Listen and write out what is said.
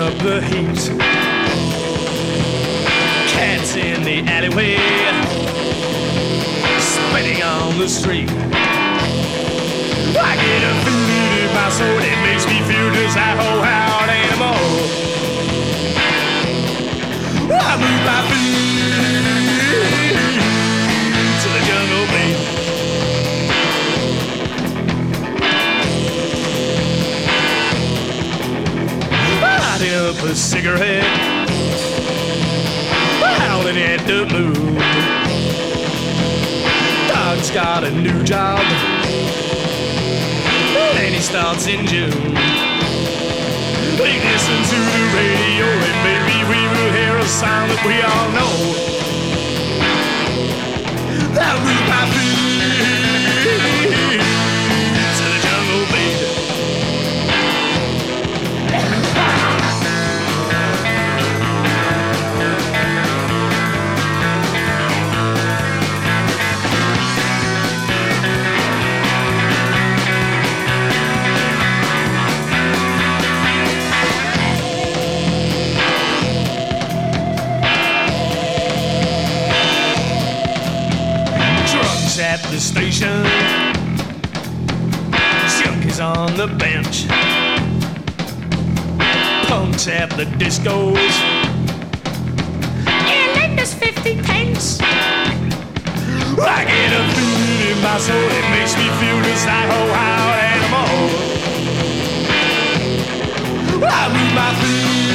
up the heat. Cats in the alleyway, spitting on the street. I get a feeling in my soul that makes me feel just like a wild animal. I move my feet to the jungle beat. Lighting up a cigarette, howling at the moon. Dog's got a new job, and he starts in June. We listen to the radio and maybe we will hear a sound that we all know. I'll move my feet to the jungle beat. At the station, junkies on the bench, punks at the discos, and lend us 50 pence. I get a feeling in my soul that makes me feel just like a wild animal. I move my feet